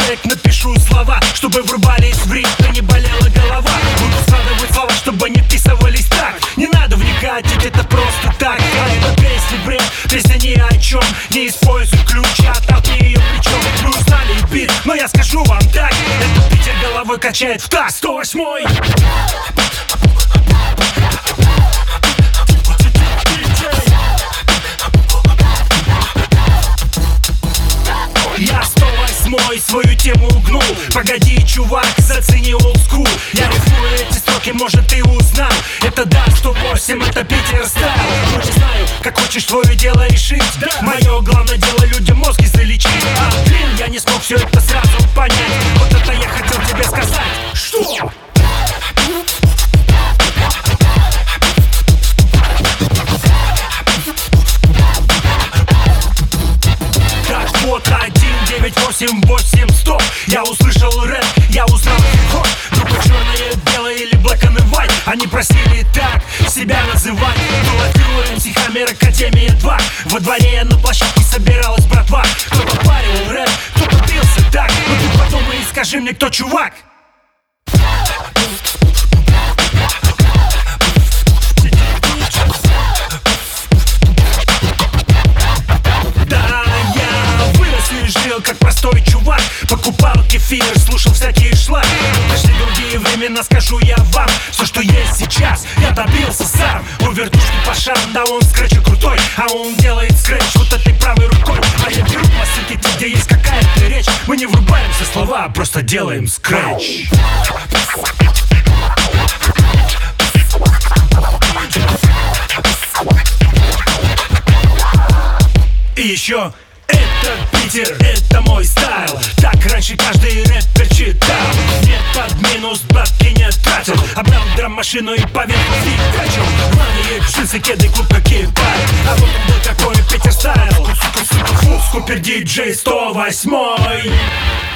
трек напишу слова, чтобы врубались в ритм, и не болела голова. Буду складывать слова, чтобы не вписывались так. Не надо вникать, ведь это просто так. Это песня бред, песня ни о чем. Не используй ключ, оттолкни ее плечом. Вы узнали бит, но я скажу вам так: это Питер головой качает в такт. 108-й. Я 108-й свою тему угнул. Погоди, чувак, зацени олдскул. Я рифую эти строки, может ты узнал. Это да, 108, это Питер стайл. Ну не знаю, как хочешь твое дело решить. Мое главное дело людям мозги залечить. Блин, я не смог все это сразу понять. Вот это я хотел тебе сказать. Что? Так вот, 1-9-8-8-100. Я услышал рэп, я узнал хип-хоп. Группа черное, белое или black and white. Они просили так себя называть. Была МС Хаммер Академия 2. Во дворе на площадке собиралась братва. Кто-то парил рэп, кто-то бился так. Но ты подумай и скажи мне, кто чувак. Как простой чувак, покупал кефир, слушал всякие шлак. Пошли другие времена, скажу я вам. Все, что есть сейчас, я добился сам. У вертушки по шарам, да он скретч крутой. А он делает скретч вот этой правой рукой. А я беру пластинки, где есть какая-то речь. Мы не врубаемся слова, а просто делаем скретч. И еще это Питер, это мой стайл. Так раньше каждый рэпер читал. Нет, под минус бабки не тратил. Обрал драм-машину и поверхность качал. Рваные джинсы, кеды, клуб как кипай. А вот он был такой Питер стайл. Скупер диджей 108.